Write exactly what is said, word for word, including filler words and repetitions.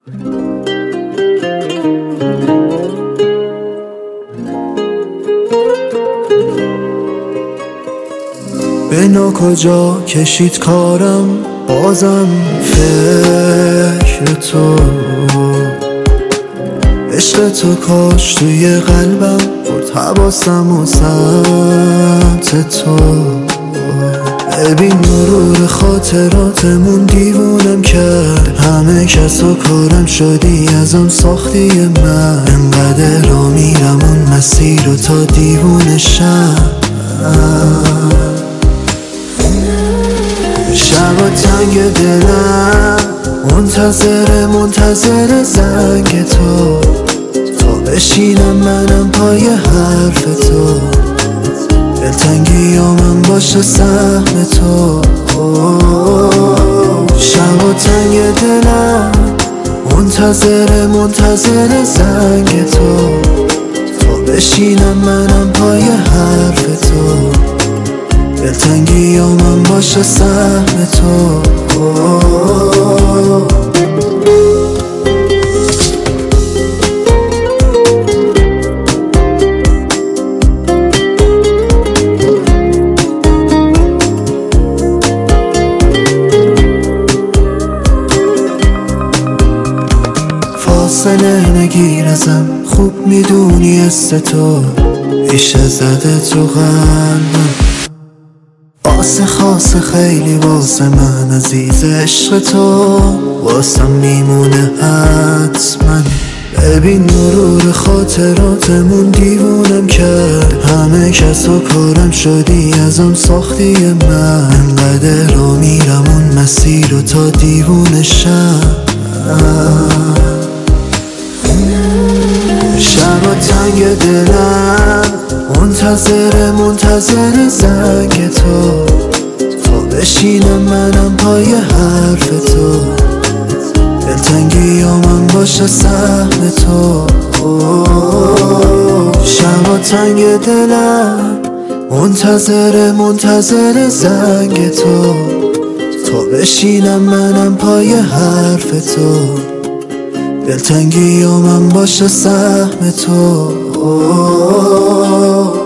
به ناکجا کشید کارم، بازم فکر تو، عشق تو کاش توی قلبم برد حواسم و سمت تو. ببین مرور خاطراتمون دیوونم کرد، همه کس و کارم شدی ازم ساختی من. انقدر را میرم اون مسیر رو تا دیوونه شم، شبا تنگ دلم منتظر منتظر زنگ تو، تا بشینم منم پای حرف تو. دلتنگی ها من باشه سهم تو. شبا تنگ دلم منتظر منتظر زنگ تو، تا بشینم منم پای حرف تو. دلتنگی ها من باشه سهم تو. فاصله نگیر ازم، خوب میدونی است تو، ریشه زده تو قلبم. واسه خاصه خیلی واسه من عزیز عشق تو، واسم میمونه حتما. ببین مرور خاطراتمون دیوونم کرد، همه کس و کارم شدی ازم ساختی من. انقدر را میرم اون مسیر رو تا دیوونه شم، شبا تنگ دلم منتظر منتظر زنگ تو، تا بشینم منم پای حرف تو. دلتنگی ها من باشه سهم تو. شبا تنگ دلم منتظر منتظر زنگ تو، تا بشینم منم پای حرف تو. دلتنگی ها من باشه سهم تو.